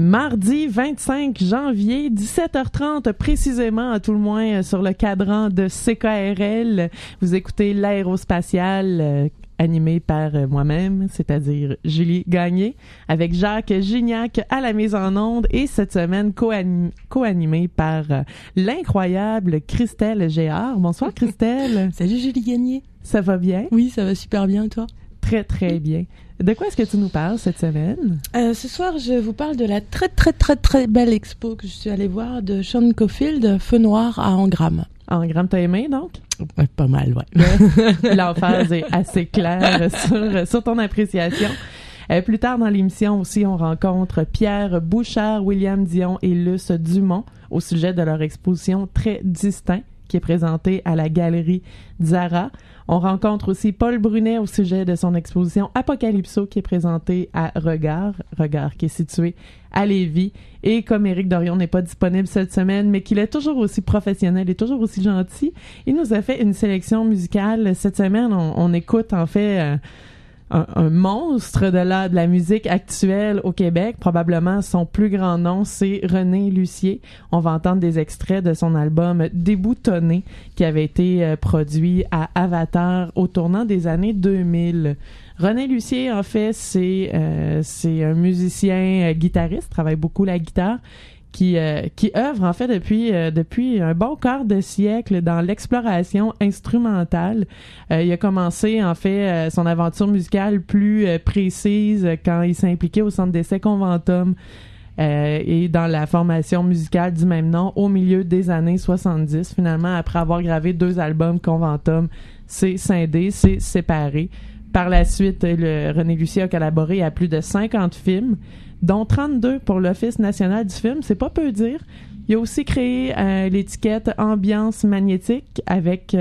mardi 25 janvier, 17h30 précisément, à tout le moins, sur le cadran de CKRL. Vous écoutez l'Aérospatiale, animé par moi-même, c'est-à-dire Julie Gagné, avec Jacques Gignac à la mise en onde, et cette semaine co-animé par l'incroyable Christelle Géard. Bonsoir Christelle. Salut Julie Gagné. Ça va bien? Oui, ça va super bien, et toi? Très, très bien. De quoi est-ce que tu nous parles cette semaine? Ce soir, je vous parle de la très belle expo que je suis allée voir de Sean Caulfield, Feu Noir à Engram. Engram, t'as aimé, donc? Ouais, pas mal, ouais. L'emphase est assez claire sur ton appréciation. Plus tard dans l'émission aussi, on rencontre Pierre Bouchard, William Dion et Luce Dumont au sujet de leur exposition Très Distinct qui est présentée à la galerie Zara. On rencontre aussi Paul Brunet au sujet de son exposition Apocalypso qui est présentée à Regard qui est situé à Lévis. Et comme Éric Dorion n'est pas disponible cette semaine, mais qu'il est toujours aussi professionnel et toujours aussi gentil, il nous a fait une sélection musicale. Cette semaine, on écoute en fait un monstre de la musique actuelle au Québec. Probablement son plus grand nom, c'est René Lucier. On va entendre des extraits de son album Déboutonné qui avait été produit à Avatar au tournant des années 2000. René Lucier, en fait, c'est un musicien guitariste, travaille beaucoup la guitare, qui œuvre en fait depuis un bon quart de siècle dans l'exploration instrumentale. Il a commencé en fait son aventure musicale plus précise quand il s'est impliqué au Centre d'essai Conventum et dans la formation musicale du même nom au milieu des années 70. Finalement, après avoir gravé 2 albums Conventum, s'est scindé, s'est séparé. Par la suite, René Lucier a collaboré à plus de 50 films, dont 32 pour l'Office national du film, c'est pas peu dire. Il a aussi créé l'étiquette Ambiance magnétique avec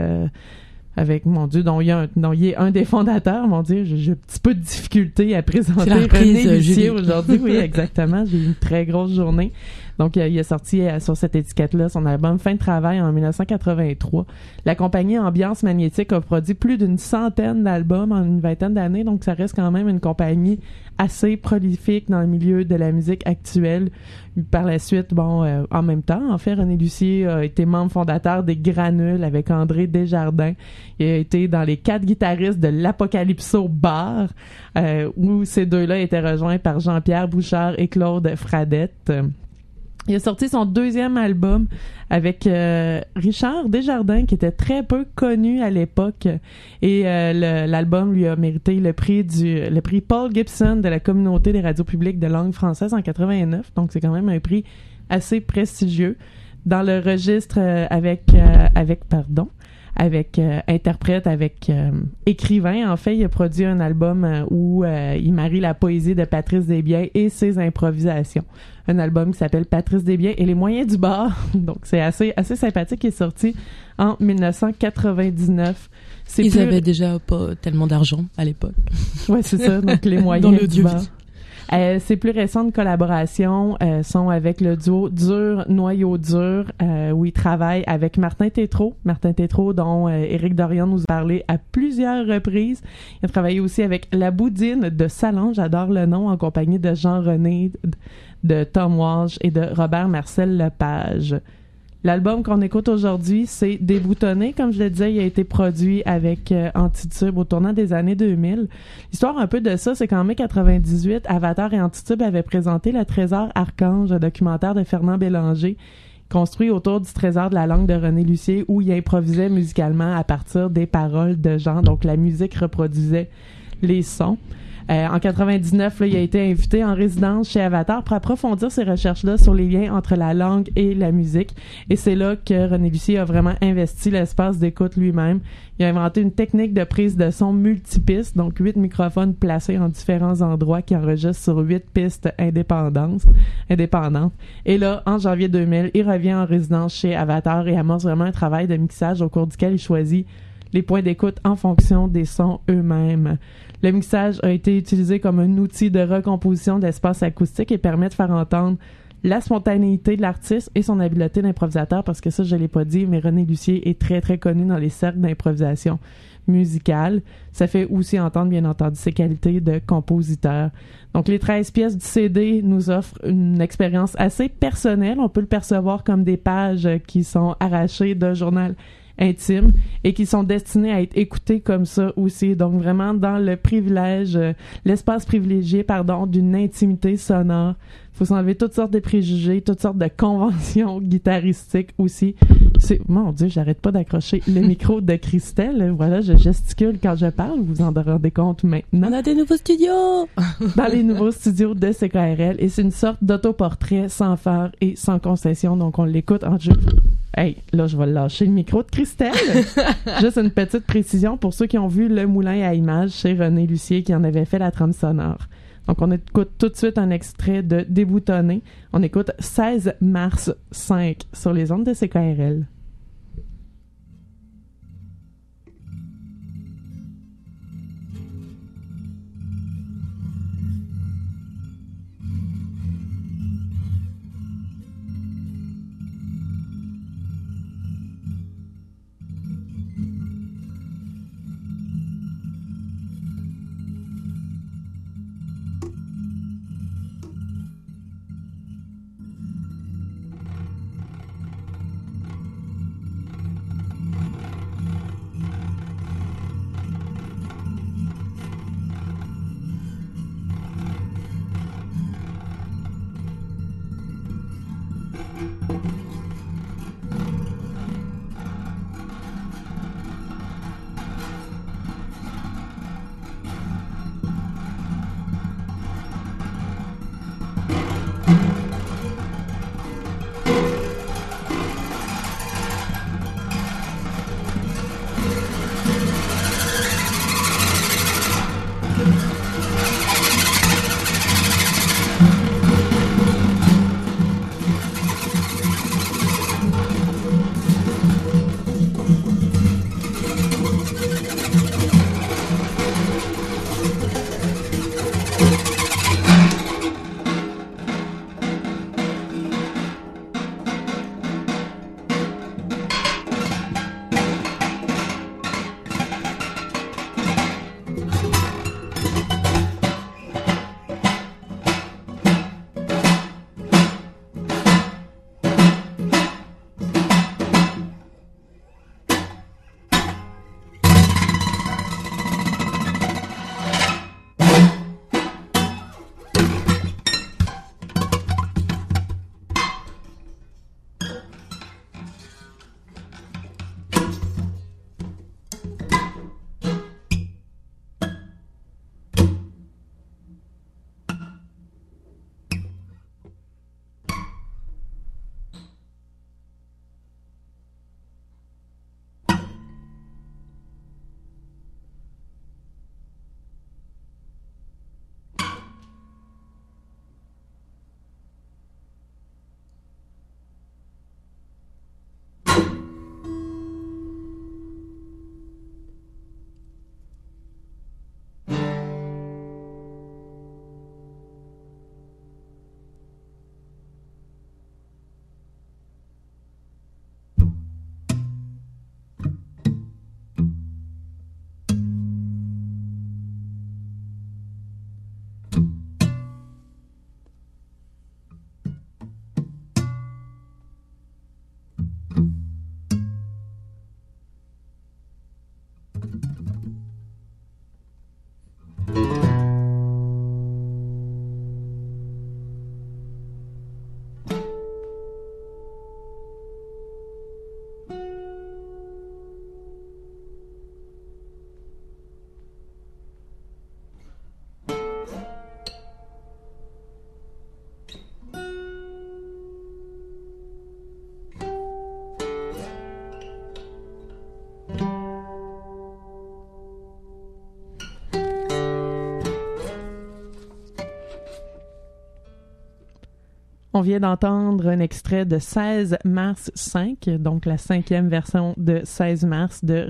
mon Dieu, dont il est un des fondateurs. Mon Dieu, j'ai un petit peu de difficulté à présenter René Lucier aujourd'hui. Oui, exactement. J'ai eu une très grosse journée. Donc, il a sorti sur cette étiquette-là son album Fin de travail en 1983. La compagnie Ambiance Magnétique a produit plus d'une centaine d'albums en une vingtaine d'années, donc ça reste quand même une compagnie assez prolifique dans le milieu de la musique actuelle. Par la suite, en même temps, en fait, René Lucier a été membre fondateur des Granules avec André Desjardins. Il a été dans les 4 guitaristes de l'Apocalypso Bar, où ces deux-là étaient rejoints par Jean-Pierre Bouchard et Claude Fradette. Il a sorti son 2e album avec Richard Desjardins, qui était très peu connu à l'époque. Et l'album lui a mérité le prix Paul Gibson de la Communauté des radios publiques de langue française en 89. Donc, c'est quand même un prix assez prestigieux. Dans le registre avec interprète, avec écrivain. En fait, il a produit un album où il marie la poésie de Patrice Desbiens et ses improvisations. Un album qui s'appelle Patrice Desbiens et les moyens du bord. Donc, c'est assez sympathique. Il est sorti en 1999. Ils avaient déjà pas tellement d'argent à l'époque. Ouais, c'est ça. Donc, les moyens du bord. Ses plus récentes collaborations sont avec le duo Dur Noyau Dur, où il travaille avec Martin Tétrault. Martin Tétrault, dont Éric Dorion nous a parlé à plusieurs reprises. Il a travaillé aussi avec La Boudine de Salon, j'adore le nom, en compagnie de Jean-René, de Tom Walsh et de Robert Marcel Lepage. L'album qu'on écoute aujourd'hui, c'est Déboutonné. Comme je le disais, il a été produit avec Antitube au tournant des années 2000. L'histoire un peu de ça, c'est qu'en mai 98, Avatar et Antitube avaient présenté Le Trésor Archange, un documentaire de Fernand Bélanger, construit autour du trésor de la langue de René Lucier, où il improvisait musicalement à partir des paroles de gens. Donc, la musique reproduisait les sons. En 99, là, il a été invité en résidence chez Avatar pour approfondir ses recherches-là sur les liens entre la langue et la musique. Et c'est là que René Lucier a vraiment investi l'espace d'écoute lui-même. Il a inventé une technique de prise de son multipiste, donc 8 microphones placés en différents endroits qui enregistrent sur 8 pistes indépendantes. Et là, en janvier 2000, il revient en résidence chez Avatar et amorce vraiment un travail de mixage au cours duquel il choisit les points d'écoute en fonction des sons eux-mêmes. Le mixage a été utilisé comme un outil de recomposition d'espace acoustique et permet de faire entendre la spontanéité de l'artiste et son habileté d'improvisateur, parce que ça, je l'ai pas dit, mais René Lucier est très, très connu dans les cercles d'improvisation musicale. Ça fait aussi entendre, bien entendu, ses qualités de compositeur. Donc, les 13 pièces du CD nous offrent une expérience assez personnelle. On peut le percevoir comme des pages qui sont arrachées d'un journal intime et qui sont destinées à être écoutées comme ça aussi. Donc, vraiment dans le privilège, l'espace privilégié, d'une intimité sonore. Il faut s'enlever toutes sortes de préjugés, toutes sortes de conventions guitaristiques aussi. Mon Dieu, j'arrête pas d'accrocher le micro de Christelle. Voilà, je gesticule quand je parle. Vous en rendez compte maintenant. On a des nouveaux studios! Dans les nouveaux studios de CKRL. Et c'est une sorte d'autoportrait sans phare et sans concession. Donc, on l'écoute en jeu. Hey, là, je vais lâcher le micro de Christelle. Juste une petite précision pour ceux qui ont vu Le Moulin à images chez René Lucier qui en avait fait la trame sonore. Donc, on écoute tout de suite un extrait de Déboutonné. On écoute 16 mars 5 sur les ondes de CKRL. On vient d'entendre un extrait de 16 mars 5, donc la 5e version de 16 mars de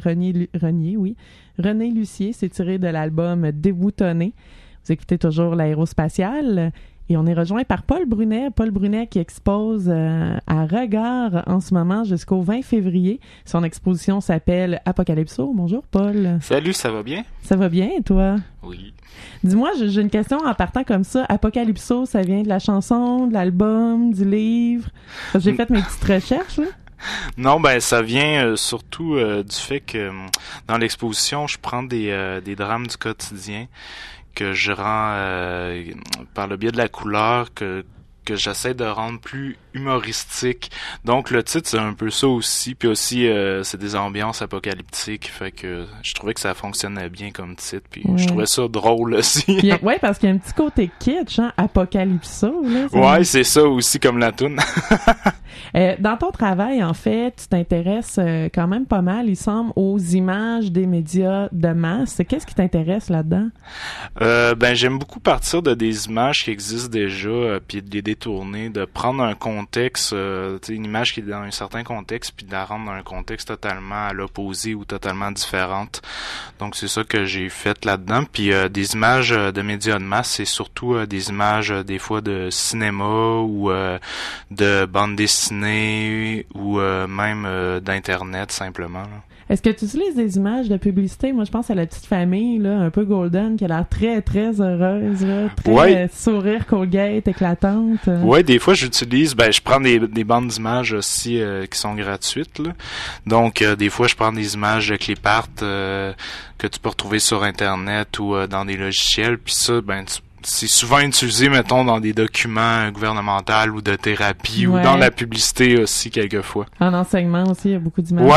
René Lucier. C'est tiré de l'album Déboutonné. Vous écoutez toujours l'Aérospatiale. Et on est rejoint par Paul Brunet. Paul Brunet qui expose à Regard en ce moment jusqu'au 20 février. Son exposition s'appelle Apocalypso. Bonjour Paul. Salut, ça va bien? Ça va bien et toi? Oui. Dis-moi, j'ai une question en partant comme ça. Apocalypso, ça vient de la chanson, de l'album, du livre? Parce que j'ai fait mes petites recherches, là. Non, ben ça vient surtout du fait que dans l'exposition, je prends des drames du quotidien que je rends par le biais de la couleur que j'essaie de rendre plus humoristique. Donc le titre c'est un peu ça aussi, puis aussi c'est des ambiances apocalyptiques, fait que je trouvais que ça fonctionnait bien comme titre, puis je trouvais ça drôle aussi. Ouais, parce qu'il y a un petit côté kitsch, hein, Apocalypso, là. Ouais, c'est ça aussi comme la toune. Dans ton travail, en fait, tu t'intéresses quand même pas mal, il semble, aux images des médias de masse. Qu'est-ce qui t'intéresse là-dedans? Ben j'aime beaucoup partir de des images qui existent déjà, puis de les détourner, de prendre un contexte, une image qui est dans un certain contexte, puis de la rendre dans un contexte totalement à l'opposé ou totalement différente. Donc c'est ça que j'ai fait là-dedans. Puis des images de médias de masse, c'est surtout des images des fois de cinéma ou de bande dessinée ou même d'internet simplement, là. Est-ce que tu utilises des images de publicité? Moi, je pense à la petite famille, là, un peu golden, qui a l'air très, très heureuse, là, très sourire Colgate, éclatante. Ouais, des fois, j'utilise, je prends des bandes d'images aussi qui sont gratuites, là. Donc, des fois, je prends des images de clipart que tu peux retrouver sur Internet ou dans des logiciels, puis ça, c'est souvent utilisé, mettons, dans des documents gouvernementaux ou de thérapie ou dans la publicité aussi, quelquefois. En enseignement aussi, il y a beaucoup d'images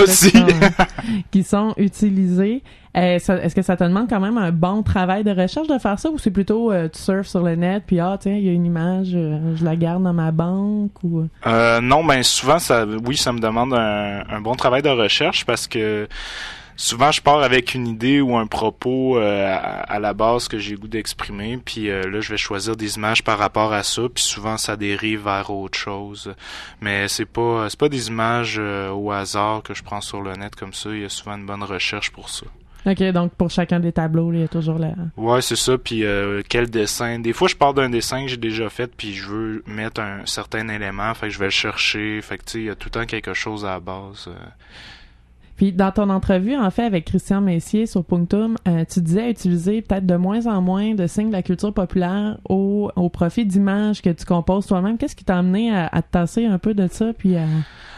qui sont utilisées. Est-ce que ça te demande quand même un bon travail de recherche de faire ça, ou c'est plutôt tu surfes sur le net puis tiens, il y a une image, je la garde dans ma banque ou non, souvent ça me demande un bon travail de recherche parce que souvent, je pars avec une idée ou un propos à la base que j'ai le goût d'exprimer, puis là, je vais choisir des images par rapport à ça, puis souvent, ça dérive vers autre chose. Mais c'est pas des images au hasard que je prends sur le net comme ça. Il y a souvent une bonne recherche pour ça. OK, donc pour chacun des tableaux, il y a toujours la... Ouais, c'est ça, puis quel dessin. Des fois, je pars d'un dessin que j'ai déjà fait, puis je veux mettre un certain élément, fait que je vais le chercher, fait que tu sais, il y a tout le temps quelque chose à la base. Puis dans ton entrevue, en fait, avec Christian Messier sur Punctum, tu disais utiliser peut-être de moins en moins de signes de la culture populaire au profit d'images que tu composes toi-même. Qu'est-ce qui t'a amené à te tasser un peu de ça, puis à...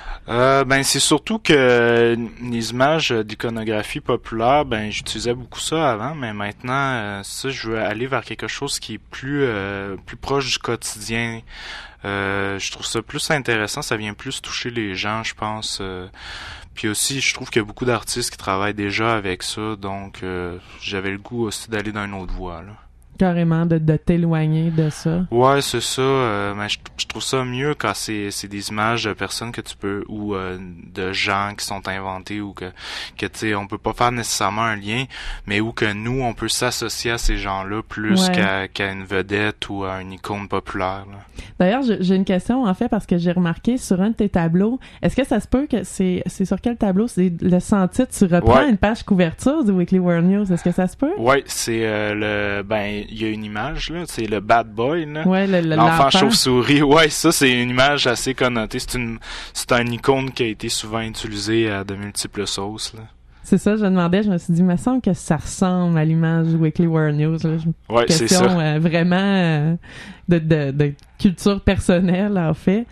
c'est surtout que les images d'iconographie populaire, j'utilisais beaucoup ça avant, mais maintenant, ça, je veux aller vers quelque chose qui est plus proche du quotidien. Je trouve ça plus intéressant, ça vient plus toucher les gens, je pense. Puis aussi, je trouve qu'il y a beaucoup d'artistes qui travaillent déjà avec ça, donc j'avais le goût aussi d'aller dans une autre voie, là. Carrément, de t'éloigner de ça. Ouais, c'est ça. Mais je trouve ça mieux quand c'est des images de personnes que tu peux, ou de gens qui sont inventés, ou que tu sais, on peut pas faire nécessairement un lien, mais où que nous, on peut s'associer à ces gens-là plus qu'à une vedette ou à une icône populaire, là. D'ailleurs, j'ai une question, en fait, parce que j'ai remarqué sur un de tes tableaux, est-ce que ça se peut que c'est sur quel tableau? C'est le sans-titre, tu reprends une page couverture du Weekly World News, est-ce que ça se peut? Ouais, c'est il y a une image, là, c'est le Bad Boy, là. Ouais, l'enfant chauve-souris. Ouais, ça, c'est une image assez connotée. C'est un icône qui a été souvent utilisé à de multiples sauces, là. C'est ça, je me suis dit, il me semble que ça ressemble à l'image du Weekly World News, là. Ouais, question, c'est ça. Vraiment de culture personnelle, en fait.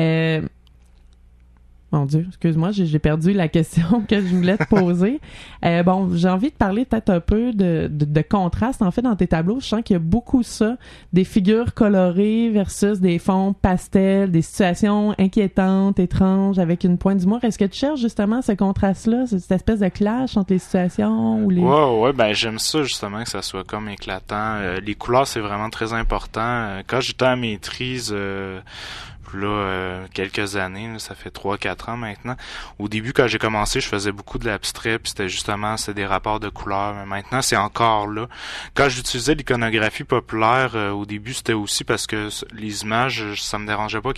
Mon Dieu, excuse-moi, j'ai perdu la question que je voulais te poser. J'ai envie de parler peut-être un peu de contraste, en fait, dans tes tableaux. Je sens qu'il y a beaucoup ça, des figures colorées versus des fonds pastels, des situations inquiétantes, étranges, avec une pointe d'humour. Est-ce que tu cherches justement ce contraste-là, cette espèce de clash entre les situations ou les... Ouais, j'aime ça justement que ça soit comme éclatant. Les couleurs, c'est vraiment très important. Quand j'étais en maîtrise... quelques années, là, ça fait 3-4 ans maintenant. Au début, quand j'ai commencé, je faisais beaucoup de l'abstrait, puis c'était des rapports de couleurs. Mais maintenant, c'est encore là. Quand j'utilisais l'iconographie populaire, au début, c'était aussi parce que les images, ça me dérangeait pas qu'il y ait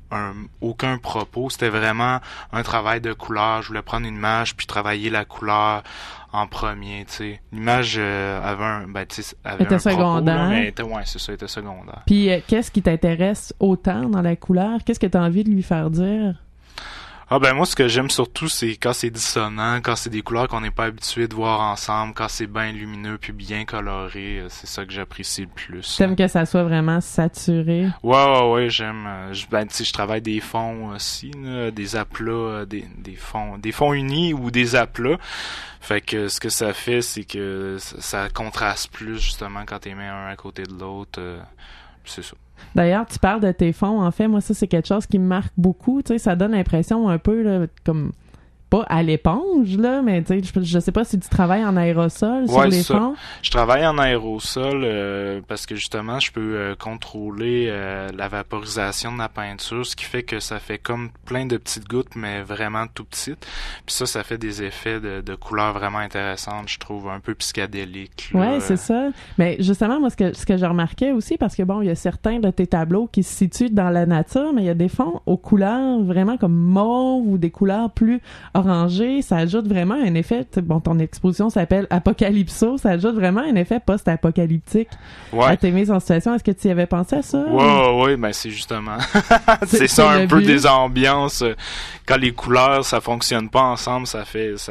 aucun propos. C'était vraiment un travail de couleur. Je voulais prendre une image puis travailler la couleur en premier, tu sais. L'image avait un était secondaire. propos, là, mais était secondaire. Puis qu'est-ce qui t'intéresse autant dans la couleur? Qu'est-ce que tu as envie de lui faire dire? Ah ben moi, ce que j'aime surtout, c'est quand c'est dissonant, quand c'est des couleurs qu'on n'est pas habitué de voir ensemble, quand c'est bien lumineux puis bien coloré, c'est ça que j'apprécie le plus. T'aimes que ça soit vraiment saturé? Ouais, j'aime. Je travaille des fonds aussi, là, des aplats, des fonds unis ou des aplats. Fait que ce que ça fait, c'est que ça contraste plus justement quand t'es mis un à côté de l'autre. C'est ça. D'ailleurs, tu parles de tes fonds. En fait, moi, ça, c'est quelque chose qui me marque beaucoup. Tu sais, ça donne l'impression un peu là, comme pas à l'éponge, là, mais tu sais, je sais pas si tu travailles en aérosol sur les fonds. Je travaille en aérosol parce que justement, je peux contrôler la vaporisation de la peinture, ce qui fait que ça fait comme plein de petites gouttes, mais vraiment tout petites. Puis ça fait des effets de couleurs vraiment intéressantes, je trouve, un peu psychédéliques. Ouais, c'est ça. Mais justement, moi, ce que je remarquais aussi, parce que bon, il y a certains de tes tableaux qui se situent dans la nature, mais il y a des fonds aux couleurs vraiment comme mauve ou des couleurs plus orangé, ça ajoute vraiment un effet, bon, ton exposition s'appelle Apocalypso, ça ajoute vraiment un effet post-apocalyptique à tes mises en situation. Est-ce que tu y avais pensé à ça? Ouais, ben c'est justement c'est ça un peu des ambiances. Quand les couleurs, ça fonctionne pas ensemble, ça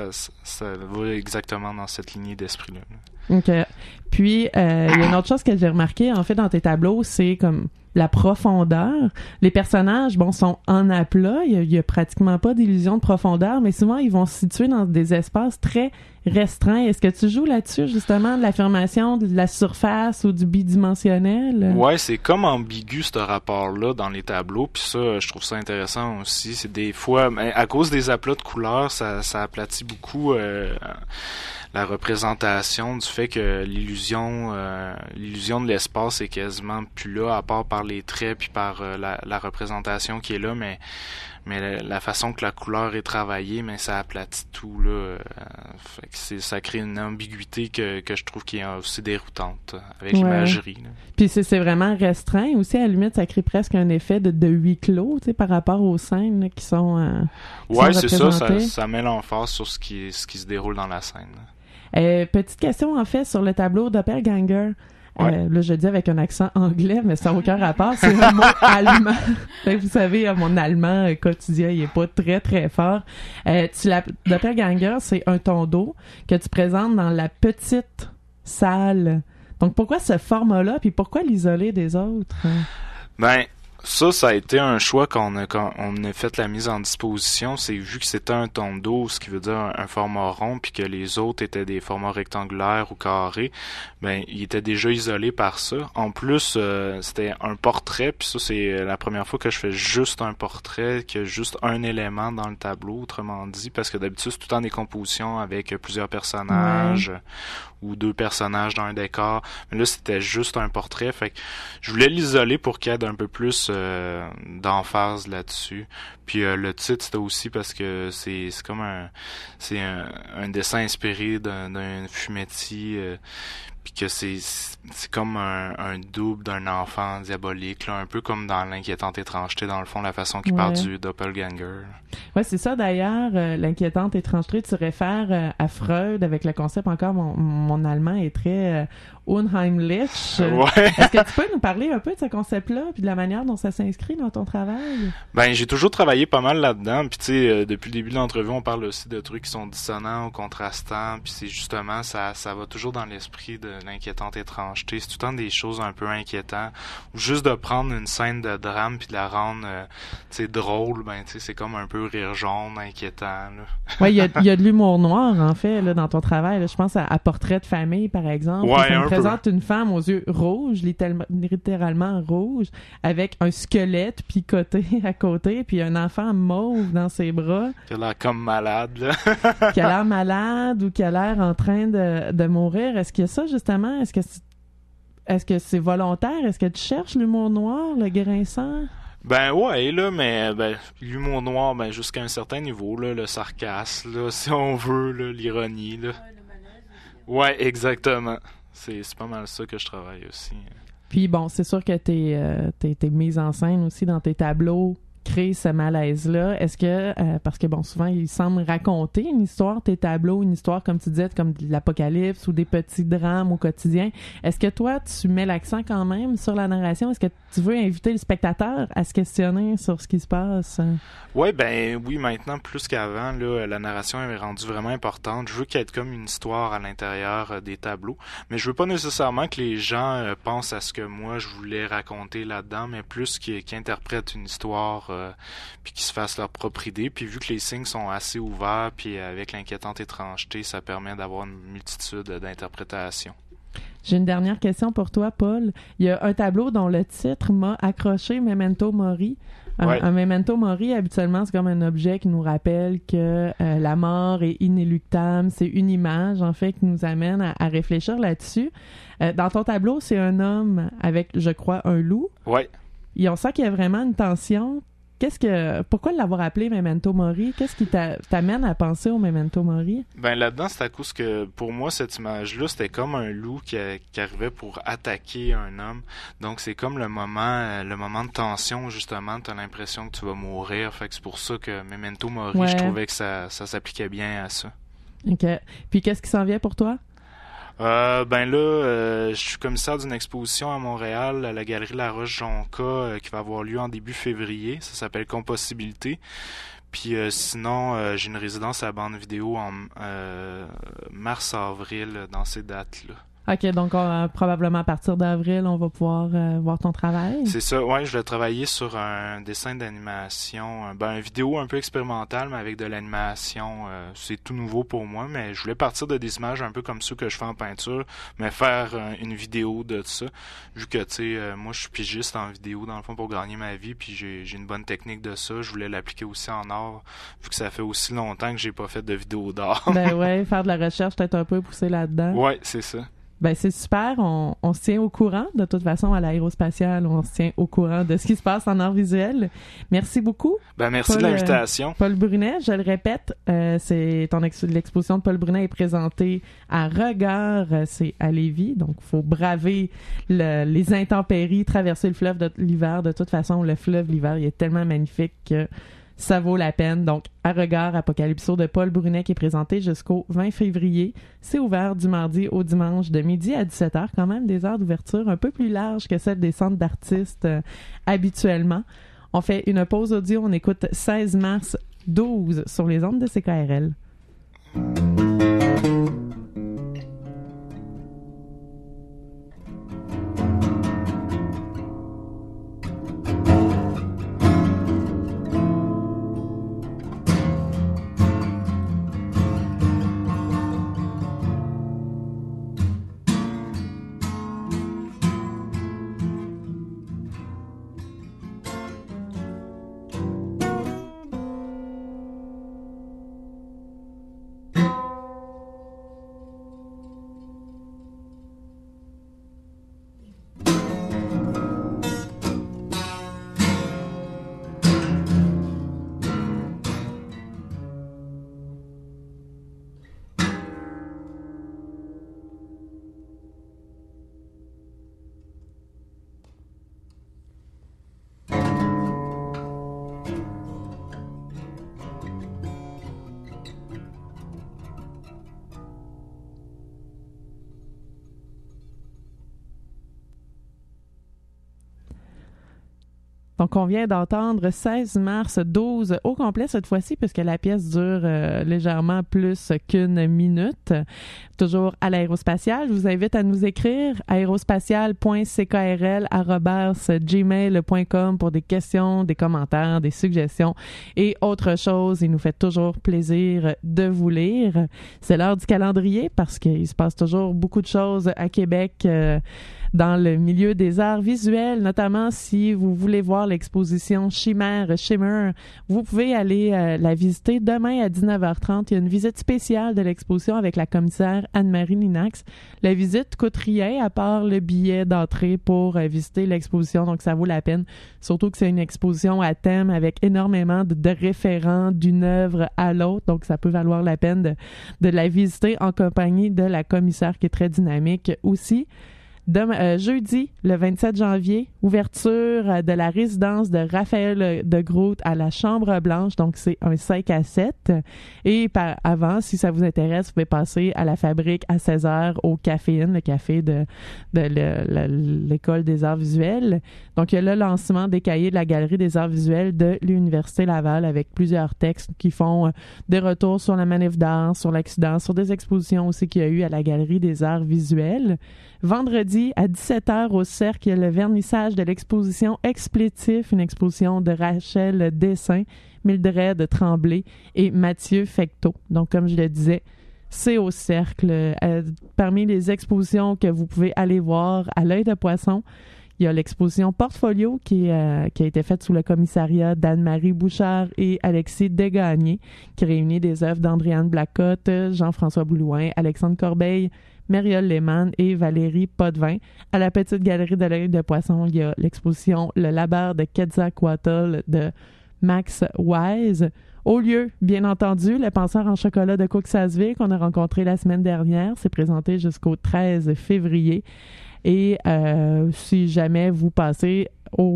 va exactement dans cette lignée d'esprit-là. OK. Puis, il y a une autre chose que j'ai remarqué, en fait, dans tes tableaux, c'est comme la profondeur. Les personnages, bon, sont en aplat. Il y a pratiquement pas d'illusion de profondeur, mais souvent, ils vont se situer dans des espaces très restreints. Est-ce que tu joues là-dessus, justement, de l'affirmation de la surface ou du bidimensionnel? Ouais, c'est comme ambigu, ce rapport-là, dans les tableaux. Puis ça, je trouve ça intéressant aussi. C'est des fois, à cause des aplats de couleurs, ça aplatit beaucoup la représentation du fait que l'illusion de l'espace est quasiment plus là, à part par les traits puis par la représentation qui est là, mais la façon que la couleur est travaillée, mais ça aplatit tout là. Fait que ça crée une ambiguïté que je trouve qui est aussi déroutante avec l'imagerie. Là. Puis c'est vraiment restreint aussi, à la limite, ça crée presque un effet de huis clos, tu sais, par rapport aux scènes là, qui sont c'est ça met l'emphase sur ce qui se déroule dans la scène. Petite question en fait sur le tableau Doppelganger. Là, je le dis avec un accent anglais, mais ça n'a aucun rapport. C'est un mot allemand. Vous savez, mon allemand quotidien, il est pas très, très fort. Doppelganger, c'est un ton d'eau que tu présentes dans la petite salle. Donc, pourquoi ce format-là, puis pourquoi l'isoler des autres? Ben, ça a été un choix quand on a fait la mise en disposition. C'est vu que c'était un ton d'eau, ce qui veut dire un format rond, puis que les autres étaient des formats rectangulaires ou carrés, ben il était déjà isolé par ça. En plus, c'était un portrait, puis ça c'est la première fois que je fais juste un portrait, qu'il y a juste un élément dans le tableau, autrement dit, parce que d'habitude c'est tout le temps des compositions avec plusieurs personnages. Ou deux personnages dans un décor. Mais là, c'était juste un portrait. Fait que je voulais l'isoler pour qu'il y ait un peu plus d'emphase là-dessus. Puis le titre, c'était aussi parce que c'est comme un dessin inspiré d'un fumetti. Puis que c'est comme un double d'un enfant diabolique, là, un peu comme dans l'inquiétante étrangeté, dans le fond, la façon qu'il parle du doppelganger. Ouais, c'est ça d'ailleurs, l'inquiétante étrangeté, tu réfères à Freud avec le concept, encore mon allemand est très unheimlich. Est-ce que tu peux nous parler un peu de ce concept-là, puis de la manière dont ça s'inscrit dans ton travail? Ben, j'ai toujours travaillé pas mal là-dedans, puis tu sais, depuis le début de l'entrevue, on parle aussi de trucs qui sont dissonants ou contrastants, puis c'est justement, ça va toujours dans l'esprit de l'inquiétante étrangeté. C'est tout le temps des choses un peu inquiétantes, ou juste de prendre une scène de drame puis de la rendre, tu sais, drôle, ben tu sais, c'est comme un peu rire jaune, inquiétant, là. Ouais, il y a de l'humour noir, en fait, là, dans ton travail, là. Je pense à Portrait de famille, par exemple. Ouais, ça me présente une femme aux yeux rouges, littéralement rouges, avec un squelette picoté à côté, puis un enfant mauve dans ses bras. Qui a l'air comme malade, là. Qui a l'air malade ou qui a l'air en train de mourir. Est-ce qu'il y a ça, justement? Est-ce que c'est volontaire? Est-ce que tu cherches l'humour noir, le grinçant? Ben ouais, là, mais l'humour noir, ben jusqu'à un certain niveau, là, le sarcasme, là, si on veut, là, l'ironie, là. Ouais, exactement. C'est pas mal ça que je travaille aussi. Puis bon, c'est sûr que t'es mise en scène aussi dans tes tableaux crée ce malaise-là? Est-ce que, parce que bon, souvent, ils semblent raconter une histoire, tes tableaux, une histoire, comme tu disais, comme de l'apocalypse ou des petits drames au quotidien. Est-ce que toi, tu mets l'accent quand même sur la narration? Est-ce que tu veux inviter le spectateur à se questionner sur ce qui se passe? Oui, maintenant, plus qu'avant, là, la narration est rendue vraiment importante. Je veux qu'il y ait comme une histoire à l'intérieur des tableaux, mais je veux pas nécessairement que les gens pensent à ce que moi, je voulais raconter là-dedans, mais plus qu'ils interprètent une histoire puis qu'ils se fassent leur propre idée. Puis vu que les signes sont assez ouverts, puis avec l'inquiétante étrangeté, ça permet d'avoir une multitude d'interprétations. J'ai une dernière question pour toi, Paul. Il y a un tableau dont le titre m'a accroché, Memento Mori. Ouais. Un memento mori, habituellement, c'est comme un objet qui nous rappelle que la mort est inéluctable. C'est une image, en fait, qui nous amène à réfléchir là-dessus. Dans ton tableau, c'est un homme avec, je crois, un loup. Ouais. Et on sent qu'il y a vraiment une tension. Pourquoi l'avoir appelé Memento Mori? Qu'est-ce qui t'amène à penser au Memento Mori? Là-dedans, c'est à cause que, pour moi, cette image-là, c'était comme un loup qui arrivait pour attaquer un homme. Donc, c'est comme le moment de tension, justement. T'as l'impression que tu vas mourir. Fait que c'est pour ça que Memento Mori, Ouais. je trouvais que ça s'appliquait bien à ça. OK. Puis, qu'est-ce qui s'en vient pour toi? Je suis commissaire d'une exposition à Montréal, à la Galerie La Roche-Jonca, qui va avoir lieu en début février. Ça s'appelle Compossibilité. Puis sinon, j'ai une résidence à la bande vidéo en mars-avril dans ces dates-là. OK, donc probablement à partir d'avril, on va pouvoir voir ton travail. C'est ça, ouais, je vais travailler sur un dessin d'animation, une vidéo un peu expérimentale, mais avec de l'animation. C'est tout nouveau pour moi, mais je voulais partir de des images un peu comme ceux que je fais en peinture, mais faire une vidéo de ça, vu que, tu sais, moi, je suis pigiste en vidéo, dans le fond, pour gagner ma vie, puis j'ai une bonne technique de ça. Je voulais l'appliquer aussi en art, vu que ça fait aussi longtemps que j'ai pas fait de vidéo d'art. Ben ouais, faire de la recherche, peut-être un peu poussé là-dedans. Ouais, c'est ça. Ben c'est super, on se tient au courant. De toute façon, à l'Aérospatiale, on se tient au courant de ce qui se passe en art visuel. Merci beaucoup. Merci Paul, de l'invitation. Paul Brunet, je le répète, l'exposition de Paul Brunet est présentée à Regard, c'est à Lévis, donc il faut braver les intempéries, traverser le fleuve de l'hiver. De toute façon, le fleuve l'hiver, il est tellement magnifique que ça vaut la peine. Donc, à Regard, Apocalypso de Paul Brunet qui est présenté jusqu'au 20 février. C'est ouvert du mardi au dimanche de midi à 17h. Quand même des heures d'ouverture un peu plus larges que celles des centres d'artistes habituellement. On fait une pause audio. On écoute 16 mars 12 sur les ondes de CKRL. Donc, on vient d'entendre 16 mars 12 au complet cette fois-ci, puisque la pièce dure légèrement plus qu'une minute. Toujours à l'Aérospatiale. Je vous invite à nous écrire aérospatiale.ckrl@gmail.com pour des questions, des commentaires, des suggestions et autre chose. Il nous fait toujours plaisir de vous lire. C'est l'heure du calendrier parce qu'il se passe toujours beaucoup de choses à Québec dans le milieu des arts visuels, notamment si vous voulez voir l'exposition Shimmer, vous pouvez aller la visiter demain à 19h30. Il y a une visite spéciale de l'exposition avec la commissaire Anne-Marie Linax. La visite coûte rien à part le billet d'entrée pour visiter l'exposition, donc ça vaut la peine. Surtout que c'est une exposition à thème avec énormément de référents d'une œuvre à l'autre, donc ça peut valoir la peine de la visiter en compagnie de la commissaire qui est très dynamique aussi. Jeudi, le 27 janvier, ouverture de la résidence de Raphaël de Groot à la Chambre Blanche. Donc, c'est un 5 à 7. Et avant, si ça vous intéresse, vous pouvez passer à la Fabrique à 16h au Caféine, le café de l'École des arts visuels. Donc, il y a le lancement des cahiers de la Galerie des arts visuels de l'Université Laval avec plusieurs textes qui font des retours sur la manif d'art, sur l'accident, sur des expositions aussi qu'il y a eu à la Galerie des arts visuels. Vendredi, à 17h au Cercle, il y a le vernissage de l'exposition Explétif, une exposition de Rachel Dessin, Mildred Tremblay et Mathieu Fecteau. Donc, comme je le disais, c'est au Cercle. Parmi les expositions que vous pouvez aller voir à l'œil de poisson, il y a l'exposition Portfolio qui a été faite sous le commissariat d'Anne-Marie Bouchard et Alexis Degagné, qui réunit des œuvres d'Andréane Blacotte, Jean-François Boulouin, Alexandre Corbeil, Mariole Lehmann et Valérie Potvin. À la Petite Galerie de l'œil de poisson, il y a l'exposition Le labeur de Quetzalcoatl de Max Wise. Au lieu, bien entendu, le penseur en chocolat de Cooksasville qu'on a rencontré la semaine dernière s'est présenté jusqu'au 13 février. Et si jamais vous passez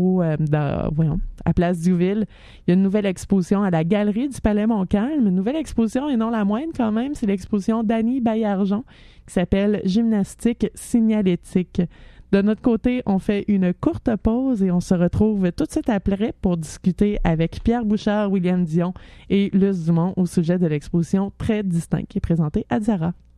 à Place Diouville, il y a une nouvelle exposition à la Galerie du Palais Montcalm. Une nouvelle exposition, et non la moindre quand même, c'est l'exposition d'Annie Baillargeon qui s'appelle Gymnastique signalétique. De notre côté, on fait une courte pause et on se retrouve tout de suite après pour discuter avec Pierre Bouchard, William Dion et Luce Dumont au sujet de l'exposition Très distinct qui est présentée à Zara.